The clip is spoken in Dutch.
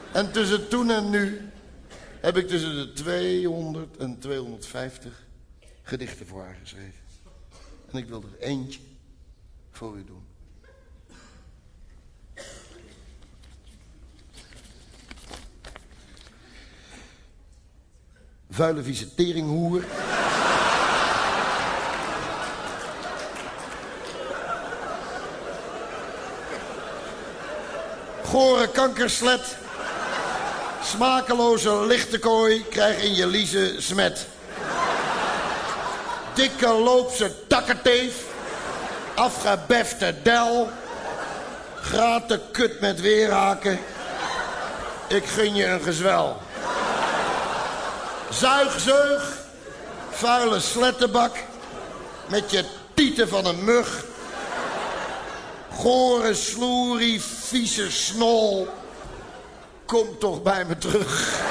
En tussen toen en nu heb ik tussen de 200 en 250 gedichten voor haar geschreven. En ik wil er eentje voor u doen. Vuile vieze teringhoer. Gore kankerslet. Smakeloze lichtekooi, krijg in je liezen smet. Dikke loopse takkenteef. Afgebefte del. Graten kut met weerhaken. Ik gun je een gezwel. Zuigzeug. Vuile slettenbak. Met je tieten van een mug. Gore sloerie, vieze snol. Kom toch bij me terug.